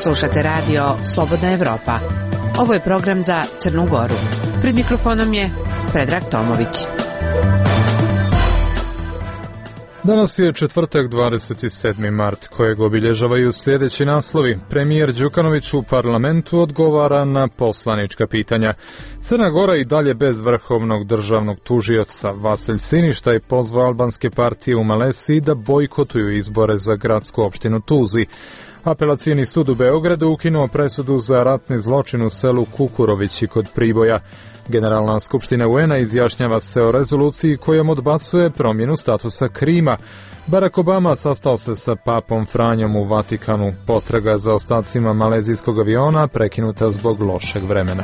Slušate radio Slobodna Evropa. Ovo je program za Crnu Goru. Pred mikrofonom je Predrag Tomović. Danas je četvrtak 27. mart, kojeg obilježavaju sljedeći naslovi. Premijer Đukanović u parlamentu odgovara na poslanička pitanja. Crna Gora i dalje bez vrhovnog državnog tužioca. Vasilj Siništa je pozvao albanske partije u Malesiji da bojkotuju izbore za gradsku opštinu Tuzi. Apelacioni sud u Beogradu ukinuo presudu za ratni zločin u selu Kukurovići kod Priboja. Generalna skupština UN-a izjašnjava se o rezoluciji kojom odbacuje promjenu statusa Krima. Barack Obama sastao se sa papom Franjom u Vatikanu. Potraga za ostacima malezijskog aviona prekinuta zbog lošeg vremena.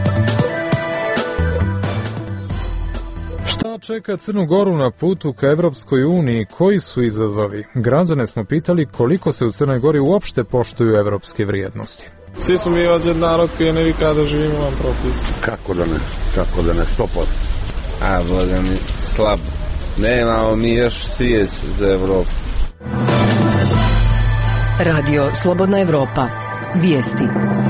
Šta čeka Crnu Goru na putu ka Evropskoj uniji? Koji su izazovi? Građane smo pitali koliko se u Crnoj Gori uopšte poštuju evropske vrijednosti. Svi smo mi ovdje narod koji ne vika da živimo vam propis. Kako da ne, 100%. A, Boga mi, slabo. Nemamo mi još svijest za Evropu. Radio Slobodna Evropa. Vijesti.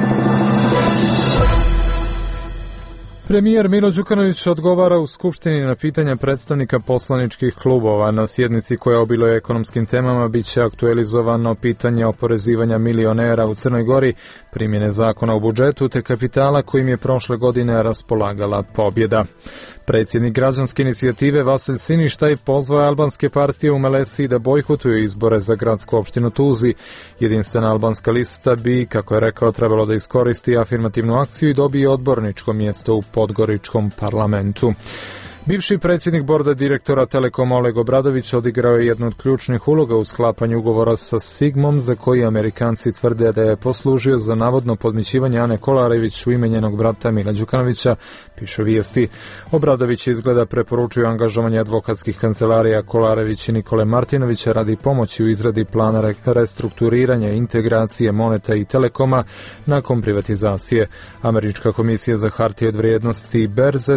Premijer Milo Đukanović odgovara u Skupštini na pitanja predstavnika poslaničkih klubova. Na sjednici koja obiluje ekonomskim temama bit će aktualizovano pitanje oporezivanja milionera u Crnoj Gori, primjene zakona o budžetu te kapitala kojim je prošle godine raspolagala pobjeda. Predsjednik građanske inicijative Vasilj Siništa je pozvao albanske partije u Malesiji da bojkotuju izbore za gradsku opštinu Tuzi. Jedinstvena albanska lista bi, kako je rekao, trebalo da iskoristi afirmativnu akciju i dobije odborničko mjesto u Podgoričkom parlamentu. Bivši predsjednik borda direktora Telekoma Oleg Obradović odigrao je jednu od ključnih uloga u sklapanju ugovora sa Sigmom, za koji Amerikanci tvrde da je poslužio za navodno podmićivanje Ane Kolarević u ime njenog brata Mila Đukanovića, pišu vijesti. Obradović izgleda preporučuje angažovanje advokatskih kancelarija Kolarević i Nikole Martinovića radi pomoći u izradi plana restrukturiranja i integracije Moneta i Telekoma nakon privatizacije. Američka komisija za hartije od vrijednosti berze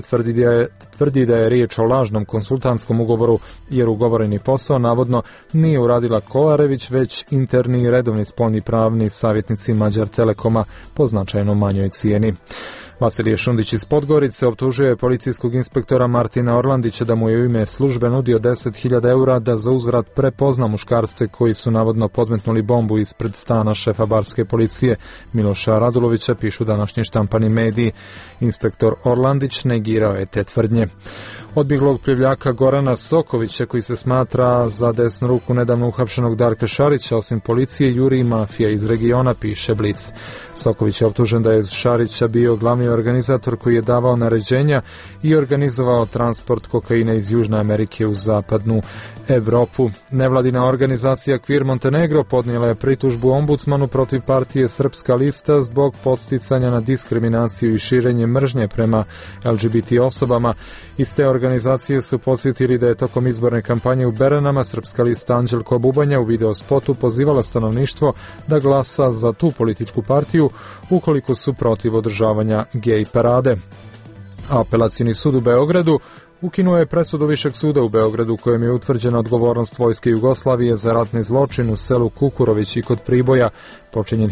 tvrdi da je riječ o lažnom konsultantskom ugovoru, jer ugovoreni posao navodno nije uradila Kolarević, već interni i redovni spoljni pravni savjetnici Mađar Telekoma po značajno manjoj cijeni. Vasilije Šundić iz Podgorice optužio je policijskog inspektora Martina Orlandića da mu je u ime službe nudio 10.000 eura da za uzvrat prepozna muškarce koji su navodno podmetnuli bombu ispred stana šefa barske policije Miloša Radulovića, pišu današnji štampani mediji. Inspektor Orlandić negirao je te tvrdnje. Odbjeglog plivljaka Gorana Sokovića, koji se smatra za desnu ruku nedavno uhapšenog Darka Šarića, osim policije juri i mafija iz regiona, piše Blic. Soković je optužen da je Šarića bio glavni organizator koji je davao naređenja i organizovao transport kokaina iz Južne Amerike u zapadnu Evropu. Nevladina organizacija Queer Montenegro podnijela je pritužbu ombudsmanu protiv partije Srpska lista zbog podsticanja na diskriminaciju i širenje mržnje prema LGBT osobama. Iz te organizacije su podsjetili da je tokom izborne kampanje u Beranama Srpska lista Anđelko Bubanja u videospotu pozivala stanovništvo da glasa za tu političku partiju ukoliko su protiv održavanja gej parade. Apelacioni sud u Beogradu ukinuo je presudu Višeg suda u Beogradu kojem je utvrđena odgovornost vojske Jugoslavije za ratni zločin u selu Kukurović i kod Priboja, počinjen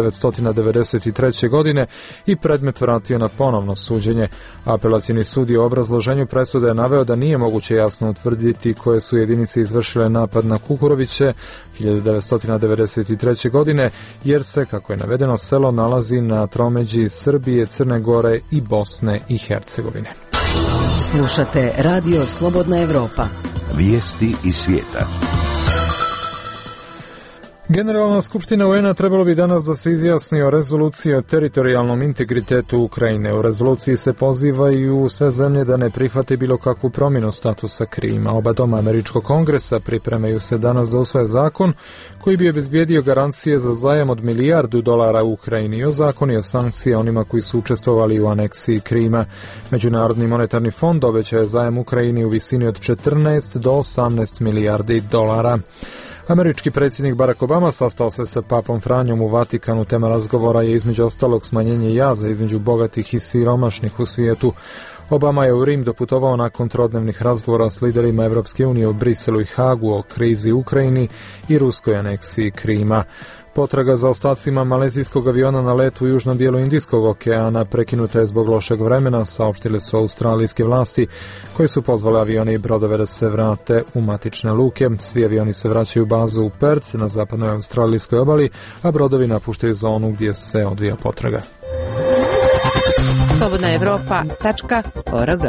1993. godine i predmet vratio na ponovno suđenje. Apelacioni sud je u obrazloženju presude naveo da nije moguće jasno utvrditi koje su jedinice izvršile napad na Kukuroviće 1993. godine, jer se, kako je navedeno, selo nalazi na tromeđi Srbije, Crne Gore i Bosne i Hercegovine. Slušate Radio Slobodna Evropa. Vijesti iz svijeta. Generalna skupština UN-a trebalo bi danas da se izjasni o rezoluciji o teritorijalnom integritetu Ukrajine. U rezoluciji se pozivaju sve zemlje da ne prihvate bilo kakvu promjenu statusa Krima. Oba doma američkog kongresa pripremaju se danas da usvoje zakon koji bi obezbijedio garancije za zajam od $1 milijardu u Ukrajini i ozakonio sankcije onima koji su učestvovali u aneksiji Krima. Međunarodni monetarni fond obećao je zajam Ukrajini u visini od 14 do 18 milijardi dolara. Američki predsjednik Barack Obama sastao se sa papom Franjom u Vatikanu. Tema razgovora je između ostalog smanjenje jaza između bogatih i siromašnih u svijetu. Obama je u Rim doputovao nakon trodnevnih razgovora s liderima Evropske unije u Briselu i Hagu o krizi u Ukrajini i ruskoj aneksiji Krima. Potraga za ostacima malezijskog aviona na letu južno-bijelo Indijskog okeana prekinuta je zbog lošeg vremena, saopštile su australijske vlasti, koji su pozvali avione i brodove da se vrate u matične luke. Svi avioni se vraćaju u bazu u Perth na zapadnoj australijskoj obali, a brodovi napuštaju zonu gdje se odvija potraga. slobodnaevropa.org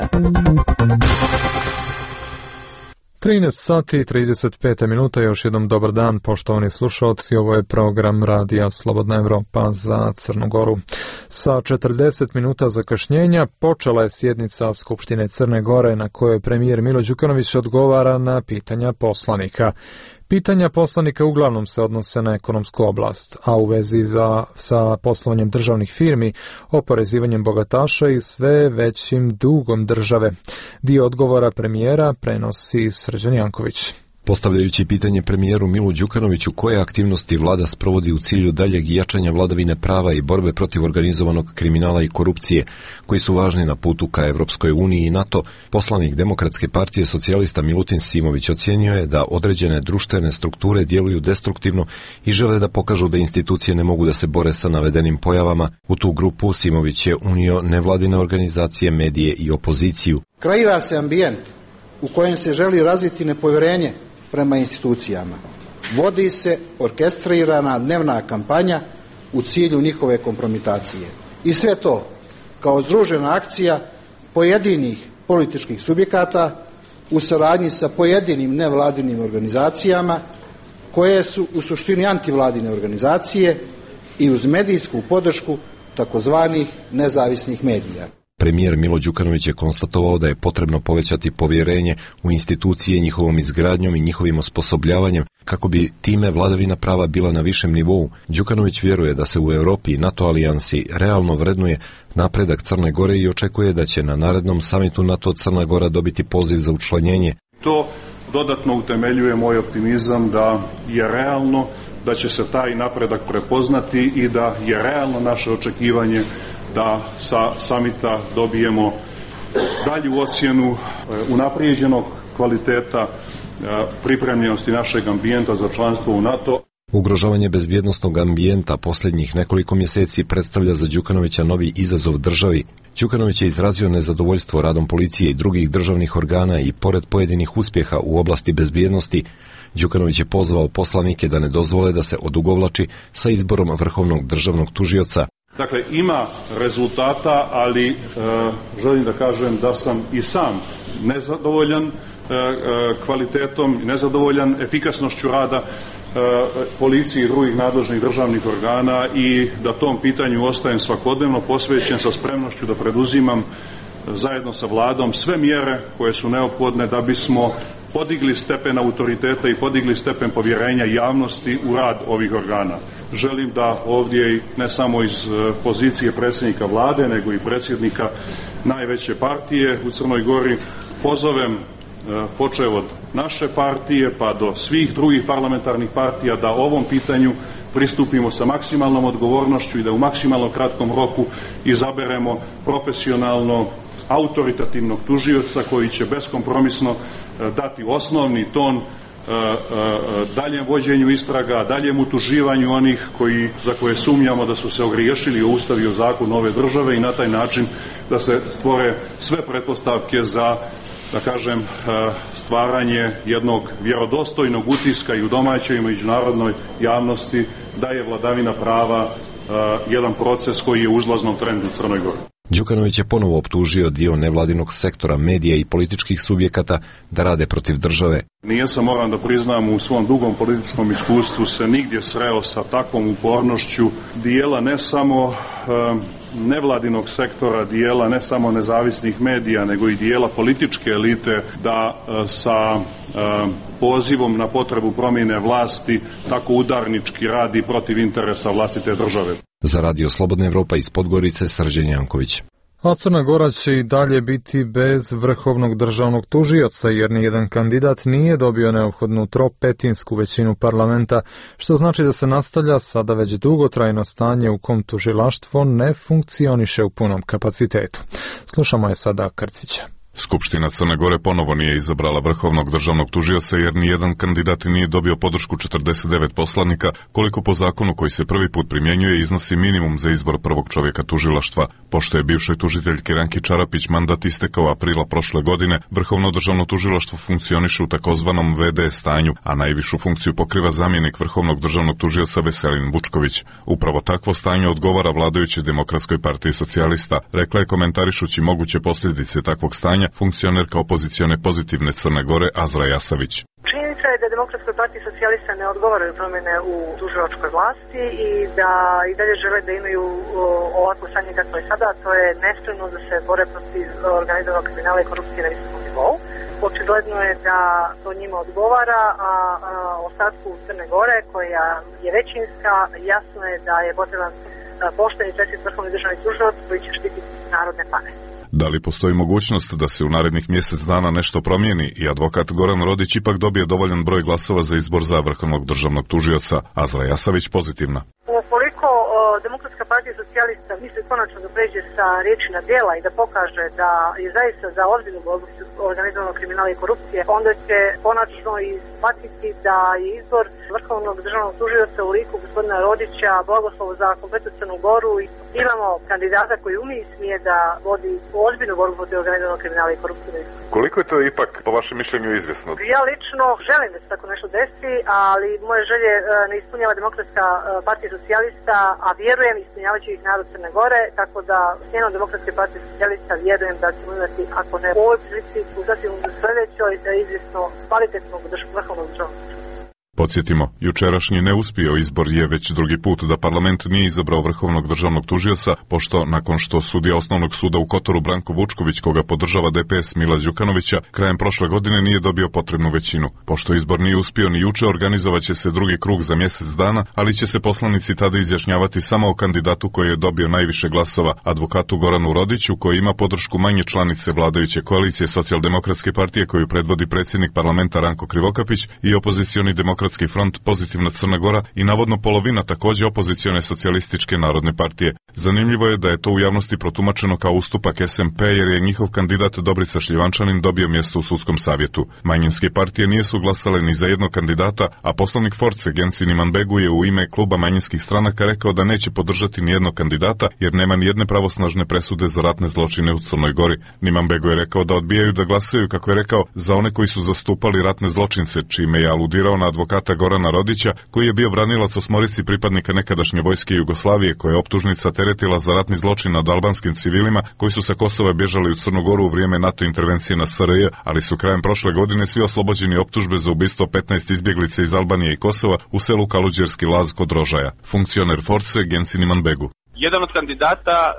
13 sati i 35 minuta, još jednom dobar dan, poštovani slušalci, ovo je program Radija Slobodna Evropa za Crnu Goru. Sa 40 minuta zakašnjenja počela je sjednica Skupštine Crne Gore na kojoj premijer Milo Đukanović odgovara na pitanja poslanika. Pitanja poslanika uglavnom se odnose na ekonomsku oblast, a u vezi sa poslovanjem državnih firmi, oporezivanjem bogataša i sve većim dugom države. Dio odgovora premijera prenosi Srđan Janković. Postavljajući pitanje premijeru Milu Đukanoviću koje aktivnosti vlada sprovodi u cilju daljeg jačanja vladavine prava i borbe protiv organizovanog kriminala i korupcije, koji su važni na putu ka Evropskoj uniji i NATO, poslanik Demokratske partije socijalista Milutin Simović ocjenio je da određene društvene strukture djeluju destruktivno i žele da pokažu da institucije ne mogu da se bore sa navedenim pojavama. U tu grupu Simović je unio nevladine organizacije, medije i opoziciju. Kreira se ambijent u kojem se želi razviti nepovjerenje prema institucijama. Vodi se orkestrirana dnevna kampanja u cilju njihove kompromitacije. I sve to kao združena akcija pojedinih političkih subjekata u saradnji sa pojedinim nevladinim organizacijama koje su u suštini antivladine organizacije i uz medijsku podršku takozvanih nezavisnih medija. Premijer Milo Đukanović je konstatovao da je potrebno povećati povjerenje u institucije njihovom izgradnjom i njihovim osposobljavanjem kako bi time vladavina prava bila na višem nivou. Đukanović vjeruje da se u Europi i NATO alijansi realno vrednuje napredak Crne Gore i očekuje da će na narednom samitu NATO Crna Gora dobiti poziv za učlanjenje. To dodatno utemeljuje moj optimizam da je realno da će se taj napredak prepoznati i da je realno naše očekivanje da sa samita dobijemo dalju ocjenu unaprijeđenog kvaliteta pripremljenosti našeg ambijenta za članstvo u NATO. Ugrožavanje bezbjednosnog ambijenta posljednjih nekoliko mjeseci predstavlja za Đukanovića novi izazov državi. Đukanović je izrazio nezadovoljstvo radom policije i drugih državnih organa i pored pojedinih uspjeha u oblasti bezbjednosti, Đukanović je pozvao poslanike da ne dozvole da se odugovlači sa izborom vrhovnog državnog tužioca. Dakle, ima rezultata, ali želim da kažem da sam i sam nezadovoljan kvalitetom, nezadovoljan efikasnošću rada policije i drugih nadležnih državnih organa i da tom pitanju ostajem svakodnevno posvećen sa spremnošću da preduzimam zajedno sa vladom sve mjere koje su neophodne da bismo podigli stepen autoriteta i podigli stepen povjerenja javnosti u rad ovih organa. Želim da ovdje ne samo iz pozicije predsjednika vlade, nego i predsjednika najveće partije u Crnoj Gori pozovem, počev od naše partije pa do svih drugih parlamentarnih partija, da ovom pitanju pristupimo sa maksimalnom odgovornošću i da u maksimalno kratkom roku izaberemo profesionalno autoritativnog tužioca koji će beskompromisno dati osnovni ton daljem vođenju istraga, daljem utuživanju onih za koje sumnjamo da su se ogriješili o Ustav i o zakon ove države i na taj način da se stvore sve pretpostavke za, da kažem, stvaranje jednog vjerodostojnog utiska i u domaćoj i međunarodnoj javnosti da je vladavina prava jedan proces koji je u uzlaznom trendu u Crnoj Gori. Đukanović je ponovo optužio dio nevladinog sektora, medija i političkih subjekata da rade protiv države. Nijesam, moram da priznam, u svom dugom političkom iskustvu se nigdje sreo sa takvom upornošću dijela ne samo nevladinog sektora, dijela ne samo nezavisnih medija, nego i dijela političke elite da sa pozivom na potrebu promjene vlasti tako udarnički radi protiv interesa vlastite države. Za Radio Slobodna Evropa iz Podgorice, Srđan Janković. A Crna Gora će i dalje biti bez vrhovnog državnog tužioca jer nijedan kandidat nije dobio neophodnu tropetinsku većinu parlamenta, što znači da se nastavlja sada već dugotrajno stanje u kom tužilaštvo ne funkcioniše u punom kapacitetu. Slušamo je sada Krcića. Skupština Crne Gore ponovo nije izabrala vrhovnog državnog tužioca jer nijedan kandidat nije dobio podršku 49 poslanika, koliko po zakonu koji se prvi put primjenjuje iznosi minimum za izbor prvog čovjeka tužilaštva. Pošto je bivšoj tužiteljki Ranki Čarapić mandat istekao aprila prošle godine, vrhovno državno tužilaštvo funkcioniše u takozvanom VD stanju, a najvišu funkciju pokriva zamjenik vrhovnog državnog tužioca Veselin Vučković. Upravo takvo stanje odgovara vladajućoj Demokratskoj partiji socijalista, rekla je komentarišući moguće posljedice takvog stanja funkcionerka opozicione Pozitivne Crne Gore Azra Jasavić. Činjenica je da Demokratskoj partiji socijalista ne odgovaraju promjene u tužilačkoj vlasti i da i dalje žele da imaju ovako stanje kako je sada, to je nespremno da se bore protiv organizovanog kriminala i korupcije na visokom nivou. Očigledno je da to njima odgovara, a ostatku Crne Gore, koja je većinska, jasno je da je potreban pošten i čestit vrhovni državni tužilac koji će štititi narodne pare. Da li postoji mogućnost da se u narednih mjesec dana nešto promijeni i advokat Goran Rodić ipak dobije dovoljan broj glasova za izbor za vrhovnog državnog tužioca? Azra Jasavić, Pozitivna. Ukoliko Demokratska partija socijalista misli konačno da pređe sa riječi na djela i da pokaže da je zaista za ozbiljnu borbu organizovanog kriminala i korupcije, onda će konačno ispatiti da je izbor vrhovnog državnog tužioca u liku gospodina Rodića blagoslov za kompletnu Crnu Goru i imamo kandidata koji umije i smije da vodi ozbiljnu borbu protiv organizovanog kriminala i korupcije. Koliko je to ipak, po vašem mišljenju, izvjesno? Ja lično želim da se tako nešto desi, ali moje želje ne ispunjava Demokratska partija socijalista, a vjerujem ispunjavajući ih narod Crne Gore, tako da sjenom Demokratske partije socijalista vjerujem da ćemo imati, ako ne u ovoj prilici, u sasvim sljedećoj, izvjesno kvalitetnog vrhovnog državnog. Podsjetimo, jučerašnji neuspio izbor je već drugi put da parlament nije izabrao vrhovnog državnog tužioca, pošto nakon što sudija Osnovnog suda u Kotoru Branko Vučković, koga podržava DPS Mila Đukanovića, krajem prošle godine nije dobio potrebnu većinu. Pošto izbor nije uspio ni juče, organizovat će se drugi krug za mjesec dana, ali će se poslanici tada izjašnjavati samo o kandidatu koji je dobio najviše glasova, advokatu Goranu Rodiću, koji ima podršku manje članice vladajuće koalicije Socijaldemokratske partije koju predvodi predsjednik parlamenta Ranko Krivokapić i opozicioni Demokratski front Pozitivna Crna Gora i navodno polovina također opozicione Socijalističke narodne partije. Zanimljivo je da je to u javnosti protumačeno kao ustupak SMP jer je njihov kandidat Dobrica Šljivančanin dobio mjesto u sudskom savjetu. Manjinske partije nisu glasale ni za jednog kandidata, a poslanik Force Gensin Imanbegu je u ime kluba manjinskih stranaka rekao da neće podržati ni jednog kandidata jer nema ni jedne pravosnažne presude za ratne zločine u Crnoj Gori. Imanbegu je rekao da odbijaju da glasaju, kako je rekao, za one koji su zastupali ratne zločince, čime je aludirao na advokata Gorana Rodića, koji je bio branilac osmorici pripadnika nekadašnje vojske Jugoslavije, koja je optužnica teretila za ratni zločin nad albanskim civilima koji su sa Kosova bježali u Crnu Goru u vrijeme NATO intervencije na SRJ, ali su krajem prošle godine svi oslobođeni optužbe za ubistvo 15 izbjeglica iz Albanije i Kosova u selu Kaluđerski Laz kod Rožaja. Funkcioner Force Gensin Imanbegu. Jedan od kandidata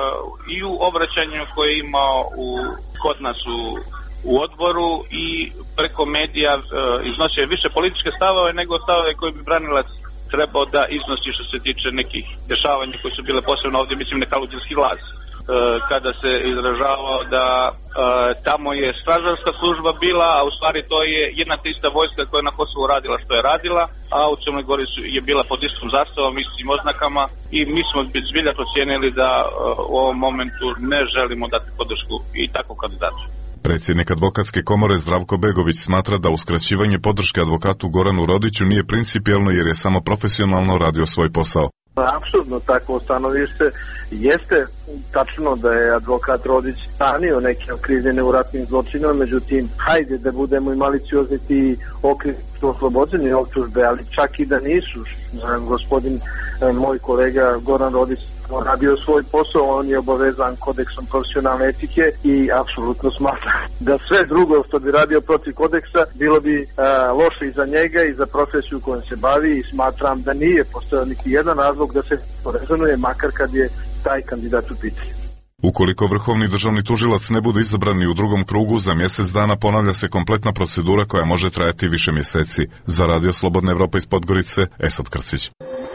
i u obraćanju koje je imao kod nas u odboru i preko medija iznosio više političke stavove nego stavove koje bi branilac trebao da iznosi što se tiče nekih dešavanja koji su bile posebno ovdje, mislim, na Kaluđerski Laz. Kada se izražavao da tamo je stražarska služba bila, a u stvari to je jedna te ista vojska koja je na Kosovu radila što je radila, a u Crnoj Gori je bila pod istom zastavom, istim oznakama i mi smo zbilja procijenili da u ovom momentu ne želimo dati podršku i takvom kandidatu. Predsjednik advokatske komore Zdravko Begović smatra da uskraćivanje podrške advokatu Goranu Rodiću nije principijelno jer je samo profesionalno radio svoj posao. Apsolutno takvo stanovište. Jeste tačno da je advokat Rodić stanio neke okrivljene u ratnim zločinima, međutim, hajde da budemo i maliciozni ti oslobođeni optužbe, ali čak i da nisu. Gospodin, moj kolega Goran Rodić radio svoj posao, on je obavezan kodeksom profesionalne etike i apsolutno smatram da sve drugo što bi radio protiv kodeksa bilo bi loše i za njega i za profesiju kojom se bavi i smatram da nije postojao niti jedan razlog da se rezonuje, makar kad je taj kandidat u pitanju. Ukoliko vrhovni državni tužilac ne bude izabran ni u drugom krugu, za mjesec dana ponavlja se kompletna procedura koja može trajati više mjeseci. Za Radio Slobodna Evropa iz Podgorice, Esad Krcić.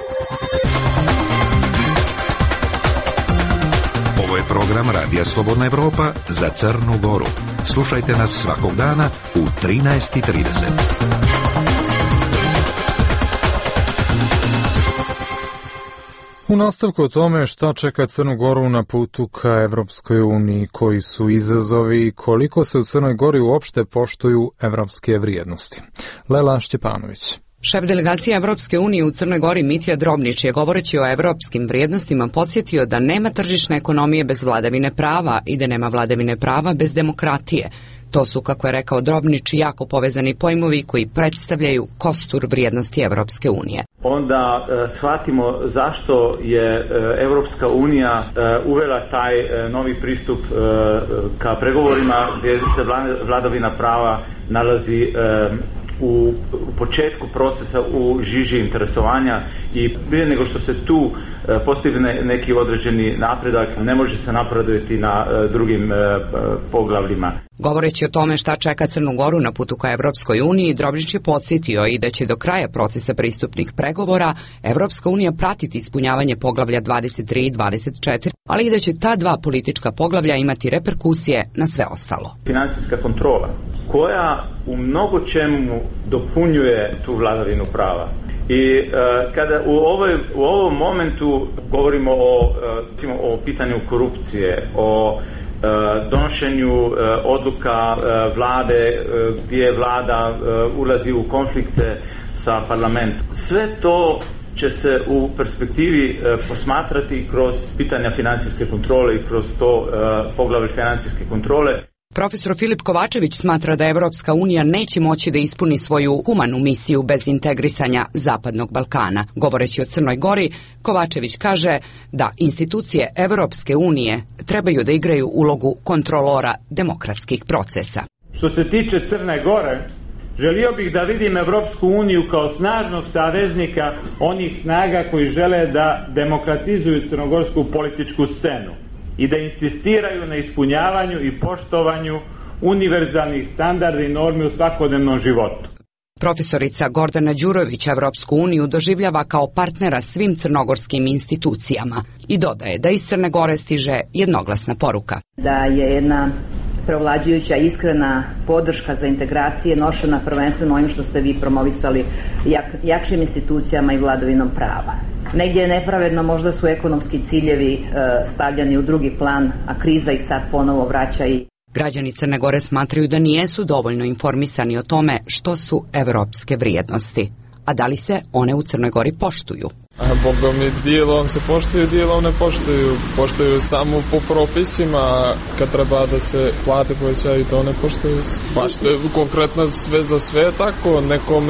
Ovo je program Radija Slobodna Evropa za Crnu Goru. Slušajte nas svakog dana u 13:30. U nastavku o tome šta čeka Crnu Goru na putu ka Evropskoj uniji, koji su izazovi i koliko se u Crnoj Gori uopšte poštuju evropske vrijednosti. Lela Šćepanović. Šef delegacije Evropske unije u Crnoj Gori Mitja Drobnić je, govoreći o evropskim vrijednostima, podsjetio da nema tržišne ekonomije bez vladavine prava i da nema vladavine prava bez demokratije. To su, kako je rekao Drobnić, jako povezani pojmovi koji predstavljaju kostur vrijednosti Evropske unije. Onda shvatimo zašto je Evropska unija uvela taj novi pristup ka pregovorima gdje se vladavina prava nalazi u početku procesa, u žiži interesovanja, i prije nego što se tu postigne neki određeni napredak, ne može se napredovati na drugim poglavljima. Govoreći o tome šta čeka Crnu Goru na putu ka Evropskoj uniji, Drobnić je podsjetio i da će do kraja procesa pristupnih pregovora Evropska unija pratiti ispunjavanje poglavlja 23 i 24, ali i da će ta dva politička poglavlja imati reperkusije na sve ostalo. Finansijska kontrola, koja u mnogo čemu dopunjuje tu vladavinu prava. I kada u ovom momentu govorimo o pitanju korupcije, o donošenju odluka vlade gdje vlada ulazi u konflikte sa parlamentom, sve to će se u perspektivi posmatrati kroz pitanja finansijske kontrole i kroz to poglavlje finansijske kontrole. Profesor Filip Kovačević smatra da Evropska unija neće moći da ispuni svoju humanu misiju bez integrisanja Zapadnog Balkana. Govoreći o Crnoj Gori, Kovačević kaže da institucije Evropske unije trebaju da igraju ulogu kontrolora demokratskih procesa. Što se tiče Crne Gore, želio bih da vidim Evropsku uniju kao snažnog saveznika onih snaga koji žele da demokratizuju crnogorsku političku scenu i da insistiraju na ispunjavanju i poštovanju univerzalnih standarda i normi u svakodnevnom životu. Profesorica Gordana Đurović Evropsku uniju doživljava kao partnera svim crnogorskim institucijama i dodaje da iz Crne Gore stiže jednoglasna poruka. Da je jedna preovlađujuća iskrena podrška za integracije nošena prvenstveno onim što ste vi promovisali, jakšim institucijama i vladavinom prava. Negdje je nepravedno, možda su ekonomski ciljevi stavljani u drugi plan, a kriza ih sad ponovo vraća. Građani Crne Gore smatraju da nijesu dovoljno informisani o tome što su evropske vrijednosti, a da li se one u Crnoj Gori poštuju. Boga mi, dijelom se poštuju, dijelom ne poštuju. Poštuju samo po propisima, kad treba da se plate povećaju, to ne poštuju. Baš to je konkretno sve za sve tako,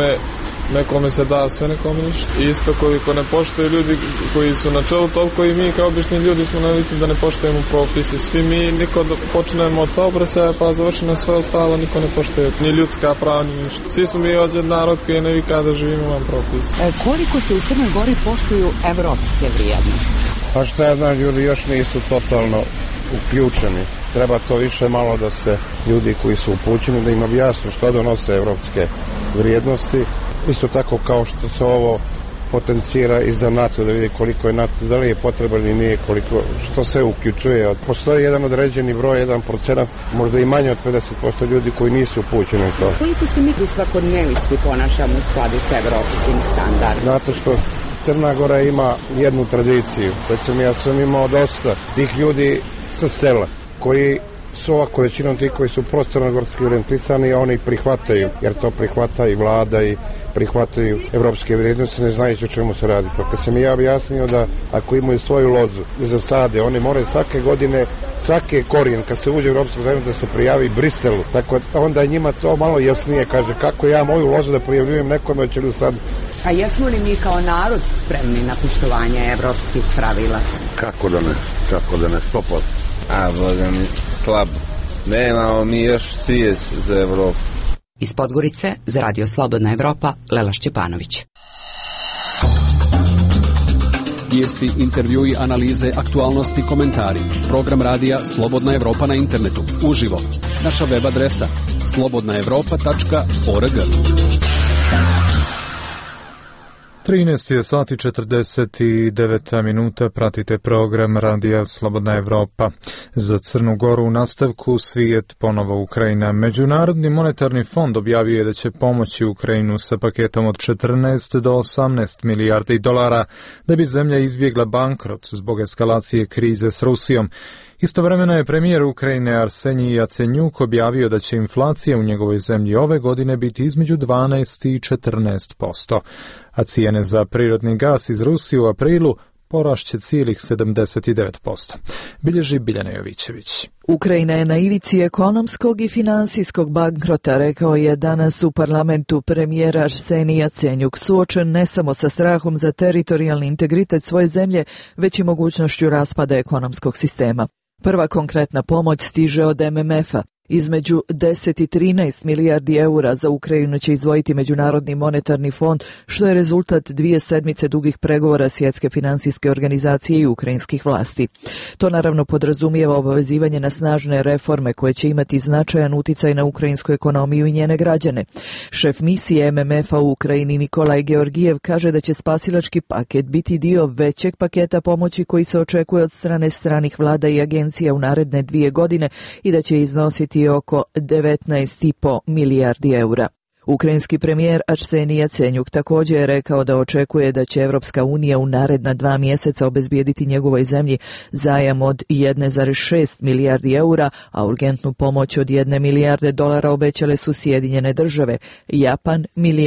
nekome se da sve, nekome ništa. Isto koliko ne poštuju ljudi koji su na čelu, toliko i mi kao obični ljudi smo navikli da ne poštujemo propise. Svi mi, niko počnemo od saobraćaja pa završimo sve ostalo, niko ne poštuje ni ljudska prava, ni ništa. Svi smo mi ovdje narod koji ne vika da živimo vam propise. Koliko se u Crnoj Gori poštuju evropske vrijednosti? Pa šta ja znam, ljudi još nisu totalno uključeni. Treba to više malo da se ljudi koji su upućeni da im objasnu što donose evropske vrijednosti. Isto tako kao što se ovo potencira i za NATO, da vidi koliko je NATO, da li je potreban i nije, koliko, što se uključuje. Postoji jedan određeni broj, 1%, možda i manje od 50% ljudi koji nisu upućeni u to. Koliko se mi u svakodnevici ponašamo u skladu s evropskim standardima? Zato što Crna Gora ima jednu tradiciju. Recimo, ja sam imao dosta tih ljudi sa sela koji su ovako većinom ti koji su prostorno-gorski orijentisani, oni prihvataju, jer to prihvata i vlada i prihvataju evropske vrijednosti, ne znajući o čemu se radi. Pa kad sam ja objasnio da ako imaju svoju lozu zasade, oni moraju svake godine, svaki korijen kad se uđe u Evropsku zajednicu da se prijavi Briselu, tako onda njima to malo jasnije kaže kako ja moju lozu da prijavljujem nekome će li sad. A jesmo li mi kao narod spremni na poštovanje evropskih pravila? Kako da ne, 100%. A, Boga mi, slabo. Nemamo mi još svijest za Evropu. Iz Podgorice, za Radio Slobodna Evropa, Lela Šćepanović. Vijesti, intervjui, analize, aktualnosti, komentari. Program radija Slobodna Evropa na internetu. Uživo. Naša web adresa slobodnaevropa.org. 13 je sati 49 minuta, pratite program Radija Slobodna Evropa. Za Crnu Goru u nastavku svijet ponovo Ukrajina. Međunarodni monetarni fond objavio je da će pomoći Ukrajinu sa paketom od 14 do 18 milijardi dolara da bi zemlja izbjegla bankrot zbog eskalacije krize s Rusijom. Istovremeno je premijer Ukrajine Arsenij Jacenjuk objavio da će inflacija u njegovoj zemlji ove godine biti između 12 i 14%, a cijene za prirodni gas iz Rusije u aprilu porašće cijelih 79%. Bilježi Biljana Jovićević. Ukrajina je na ivici ekonomskog i financijskog bankrota, rekao je danas u parlamentu premijer Arsenij Jacenjuk, suočen ne samo sa strahom za teritorijalni integritet svoje zemlje, već i mogućnošću raspada ekonomskog sistema. Prva konkretna pomoć stiže od MMF-a. Između 10 i 13 milijardi eura za Ukrajinu će izdvojiti Međunarodni monetarni fond, što je rezultat 2 sedmice dugih pregovora Svjetske financijske organizacije i ukrajinskih vlasti. To naravno podrazumijeva obavezivanje na snažne reforme koje će imati značajan uticaj na ukrajinsku ekonomiju i njene građane. Šef misije MMF-a u Ukrajini Nikolaj Georgijev kaže da će spasilački paket biti dio većeg paketa pomoći koji se očekuje od strane stranih vlada i agencija u naredne 2 godine i da će iznositi oko 19,5 milijardi eura. Ukrajinski premijer Arsenij Jacenjuk također je rekao da očekuje da će Evropska unija u naredna 2 mjeseca obezbijediti njegovoj zemlji zajam od 1,6 milijardi eura, a urgentnu pomoć od 1 milijarde dolara obećale su Sjedinjene države, Japan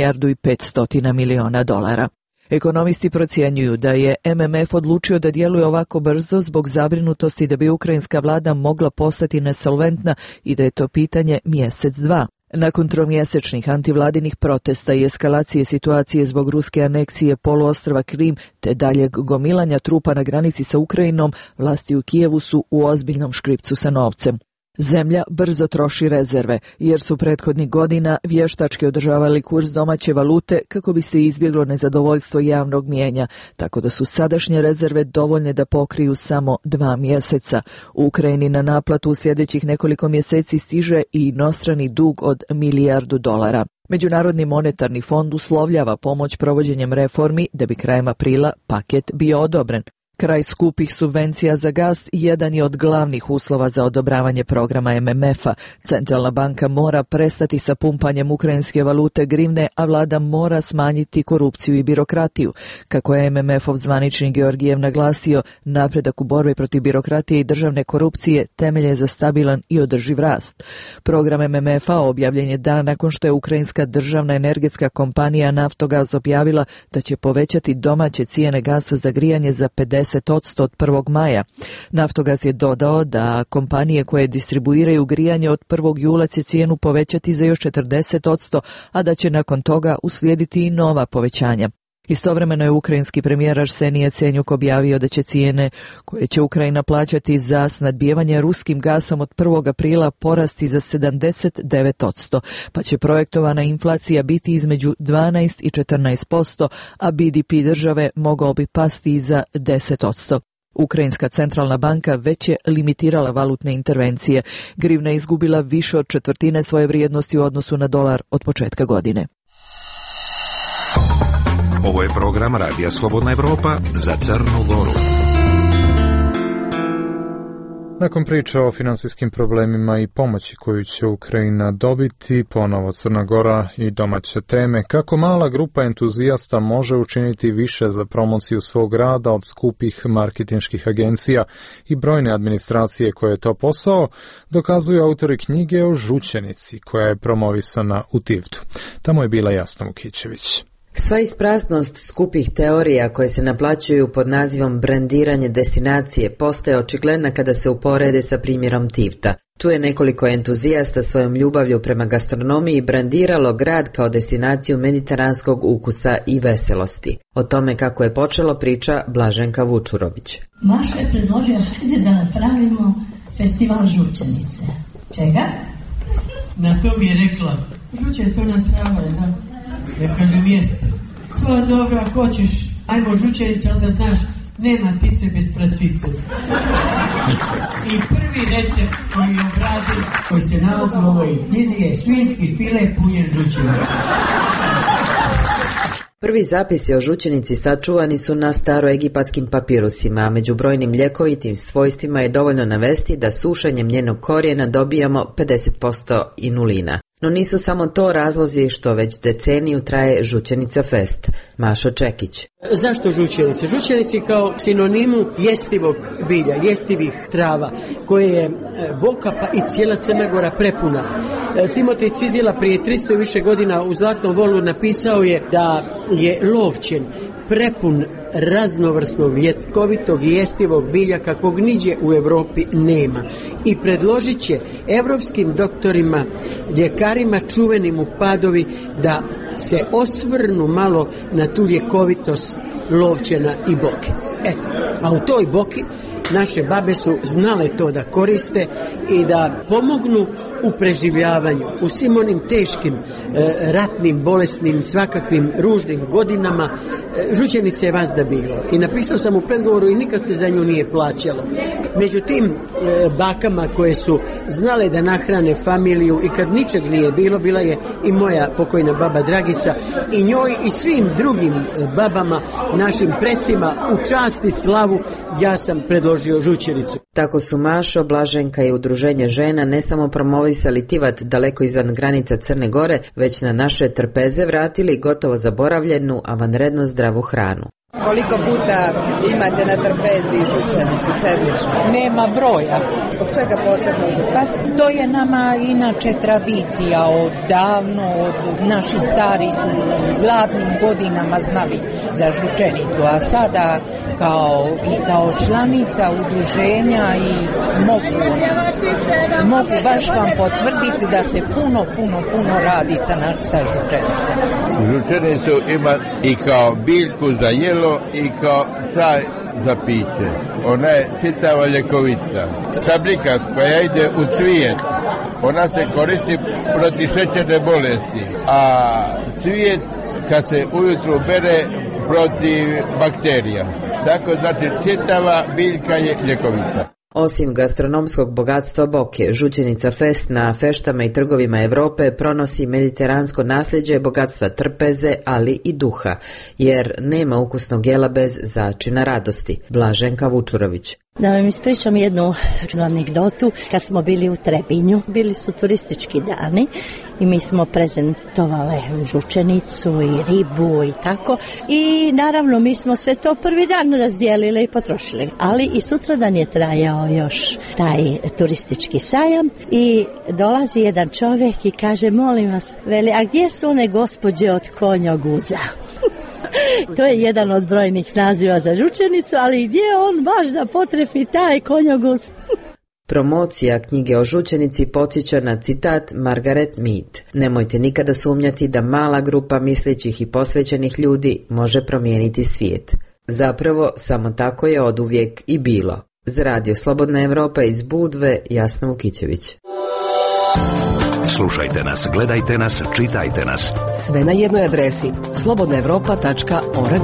1,5 milijardi dolara. Ekonomisti procjenjuju da je MMF odlučio da djeluje ovako brzo zbog zabrinutosti da bi ukrajinska vlada mogla postati nesolventna i da je to pitanje mjesec, 2. Nakon 3-mjesečnih antivladinih protesta i eskalacije situacije zbog ruske aneksije poluostrva Krim te daljeg gomilanja trupa na granici sa Ukrajinom, vlasti u Kijevu su u ozbiljnom škripcu sa novcem. Zemlja brzo troši rezerve, jer su prethodnih godina vještački održavali kurs domaće valute kako bi se izbjeglo nezadovoljstvo javnog mijenja, tako da su sadašnje rezerve dovoljne da pokriju samo 2 mjeseca. U Ukrajini na naplatu u sljedećih nekoliko mjeseci stiže i inostrani dug od $1 milijardu. Međunarodni monetarni fond uslovljava pomoć provođenjem reformi da bi krajem aprila paket bio odobren. Kraj skupih subvencija za gas jedan je od glavnih uslova za odobravanje programa MMF-a. Centralna banka mora prestati sa pumpanjem ukrajinske valute grivne, a vlada mora smanjiti korupciju i birokratiju. Kako je MMF-ov zvaničnik Georgijev naglasio, napredak u borbi protiv birokratije i državne korupcije temelj je za stabilan i održiv rast. Program MMF-a objavljen je dan nakon što je ukrajinska državna energetska kompanija Naftogaz objavila da će povećati domaće cijene gasa za grijanje za 50% od 1. maja. Naftogaz je dodao da kompanije koje distribuiraju grijanje od 1. jula će cijenu povećati za još 40%, a da će nakon toga uslijediti i nova povećanja. Istovremeno je ukrajinski premijer Arsenij Jacenjuk objavio da će cijene koje će Ukrajina plaćati za snadbijevanje ruskim gasom od 1. aprila porasti za 79%, pa će projektovana inflacija biti između 12 i 14%, a BDP države mogao bi pasti i za 10%. Ukrajinska centralna banka već je limitirala valutne intervencije. Grivna je izgubila više od 1/4 svoje vrijednosti u odnosu na dolar od početka godine. Ovo je program Radija Slobodna Evropa za Crnu Goru. Nakon priče o finansijskim problemima i pomoći koju će Ukrajina dobiti, ponovo Crna Gora i domaće teme, kako mala grupa entuzijasta može učiniti više za promociju svog rada od skupih marketinških agencija i brojne administracije koje je to posao, dokazuju autori knjige o žučenici koja je promovisana u Tivtu. Tamo je bila Jasna Vukićević. Sva ispraznost skupih teorija koje se naplaćuju pod nazivom brandiranje destinacije postaje očigledna kada se uporede sa primjerom Tivta. Tu je nekoliko entuzijasta svojom ljubavlju prema gastronomiji brandiralo grad kao destinaciju mediteranskog ukusa i veselosti. O tome kako je počelo priča Blaženka Vučurović. Maša je predložio da napravimo festival žučenice. Čega? Na to mi je rekla, žuče je to na trava, da? Ja kažem, jeste. To je dobro, ako hoćeš, ajmo žučenice, ali da znaš, nema tice bez pracice. I prvi recept koji je obradio, koji se nalazi u ovoj knjizi, je svinjski file punjen žučenica. Prvi zapisi o žučenici sačuvani su na staroegipatskim papirusima, a među brojnim ljekovitim svojstvima je dovoljno navesti da sušenjem njenog korijena dobijamo 50% inulina. No nisu samo to razlozi što već deceniju traje Žučenica Fest. Mašo Čekić. Zašto žučenice? Žučenici kao sinonimu jestivog bilja, jestivih trava, koje je Boka pa i cijela Crna Gora prepuna. Timotej Cizila prije 300 i više godina u Zlatnom volu napisao je da je lovčen prepun raznovrsnog, ljetkovitog i jestivog bilja kakvog niđe u Europi nema. I predložit će evropskim doktorima, ljekarima čuvenim u Padovi da se osvrnu malo na tu ljekovitost lovčena i boke. Eto, a u toj boki naše babe su znale to da koriste i da pomognu u preživljavanju, u svim onim teškim ratnim, bolesnim, svakakvim ružnim godinama. Žučenice je vazda bilo. I napisao sam u predgovoru i nikad se za nju nije plaćalo. Među tim bakama koje su znale da nahrane familiju i kad ničeg nije bilo, bila je i moja pokojna baba Dragisa, i njoj i svim drugim babama, našim precima, u čast i slavu ja sam predložio žučenicu. Tako su Mašo, Blaženka i Udruženje žena ne samo promovisali tivat daleko izvan granica Crne Gore, već na naše trpeze vratili gotovo zaboravljenu, a vanredno zdravu hranu. Koliko puta imate na trpezi žučenicu sedmično? Nema broja. Zbog čega posebno žučenicu? Pa to je nama inače tradicija od davno, od naši stari su u gladnim godinama znali za žučenicu, a sada kao članica udruženja i mogu baš vam potvrditi da se puno radi sa žučenicom. Žučenicu ima i kao biljku za jelo i kao čaj za piće. Ona je čitava ljekovica. Štabljika koja ide u cvijet, ona se koristi protiv šećerne bolesti, a cvijet kad se ujutru bere protiv bakterija. Tako znači čitava biljka je ljekovica. Osim gastronomskog bogatstva Boke, Žučenica Fest na feštama i trgovima Europe pronosi mediteransko nasljeđe bogatstva trpeze, ali i duha, jer nema ukusnog jela bez začina radosti. Blaženka Vučurović. Da vam ispričam jednu anegdotu. Kad smo bili u Trebinju, bili su turistički dani i mi smo prezentovali žučenicu i ribu i tako. I naravno mi smo sve to prvi dan razdijelili i potrošili. Ali i sutradan je trajao još taj turistički sajam i dolazi jedan čovjek i kaže, molim vas, veli, a gdje su one gospođe od konjoguza? To je jedan od brojnih naziva za žučenicu, ali gdje on baš da potrefi taj konjoguz? Promocija knjige o žučenici podsjeća na citat Margaret Mead. Nemojte nikada sumnjati da mala grupa mislećih i posvećenih ljudi može promijeniti svijet. Zapravo, samo tako je oduvijek i bilo. Za Radio Slobodna Evropa iz Budve, Jasna Vukićević. Slušajte nas, gledajte nas, čitajte nas. Sve na jednoj adresi slobodnaevropa.org.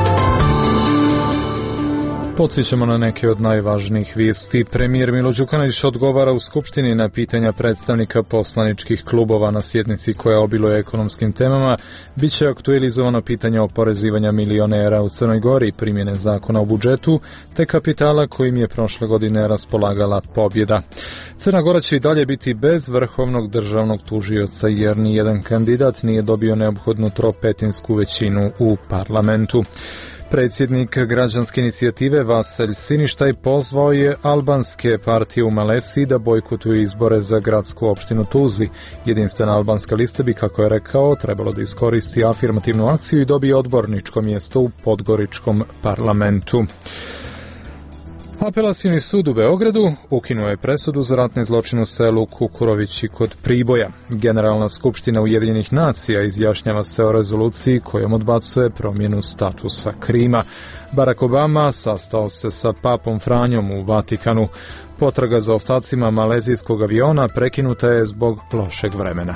Podsjećamo na neke od najvažnijih vijesti. Premijer Milo Đukanović odgovara u Skupštini na pitanja predstavnika poslaničkih klubova na sjednici koja obiluje ekonomskim temama. Biće aktualizovano pitanje oporezivanja milionera u Crnoj Gori, primjene zakona o budžetu, te kapitala kojim je prošle godine raspolagala pobjeda. Crna Gora će i dalje biti bez vrhovnog državnog tužioca jer ni jedan kandidat nije dobio neophodnu tropetinsku većinu u parlamentu. Predsjednik građanske inicijative Vaselj Siništaj pozvao je albanske partije u Malesiji da bojkotuju izbore za gradsku opštinu Tuzli. Jedinstvena albanska lista bi, kako je rekao, trebalo da iskoristi afirmativnu akciju i dobije odborničko mjesto u Podgoričkom parlamentu. Apelacioni sud u Beogradu ukinuo je presudu za ratne zločine u selu Kukurovići kod Priboja. Generalna skupština Ujedinjenih nacija izjašnjava se o rezoluciji kojom odbacuje promjenu statusa Krima. Barack Obama sastao se sa papom Franjom u Vatikanu. Potraga za ostacima malezijskog aviona prekinuta je zbog lošeg vremena.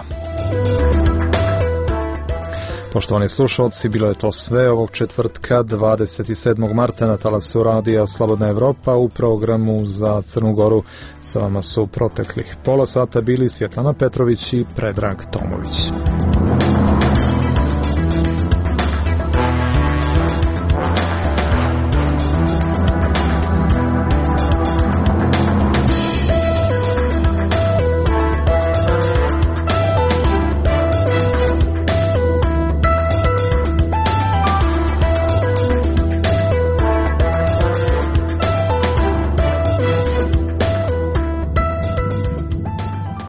Poštovani slušalci, bilo je to sve ovog četvrtka 27. marta na talasu radija Slobodna Evropa u programu za Crnu Goru. Sa vama su proteklih pola sata bili Svjetlana Petrović i Predrag Tomović.